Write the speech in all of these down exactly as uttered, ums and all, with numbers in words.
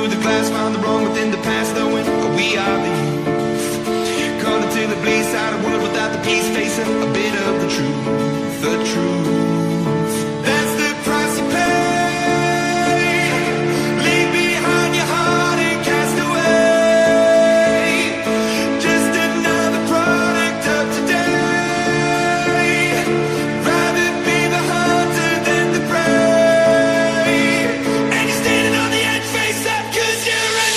through the glass, found the wrong within the past, knowing we are the youth. Caught until it bleeds out of world without the peace, facing a bit of the truth, the truth. That's the price you pay. Leave behind your heart and cast away. Just another product of today. Rather be the hunter than the prey. And you're standing on the edge, face up, cause you're a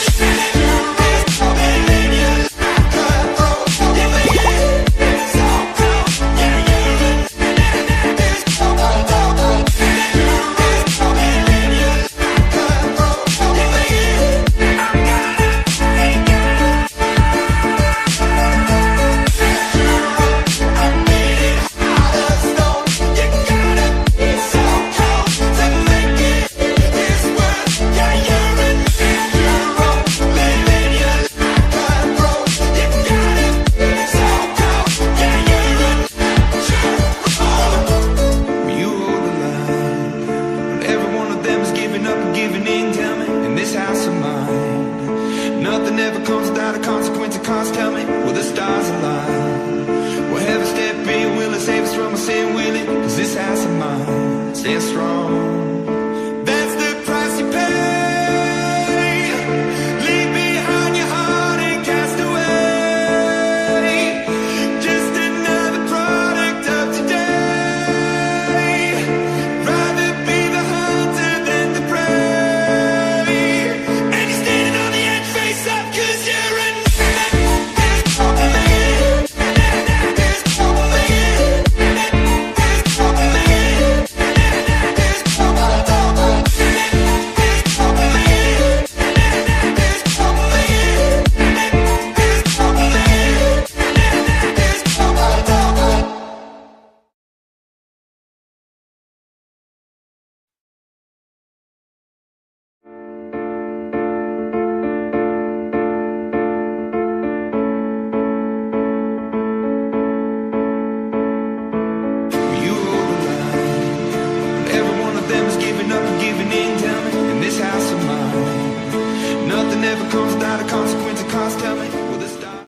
nothing ever comes without a consequence of cost. Tell me, will the stars align? Will heaven step in? Will it save us from our sin? Will it? Cause this house of mine stands strong.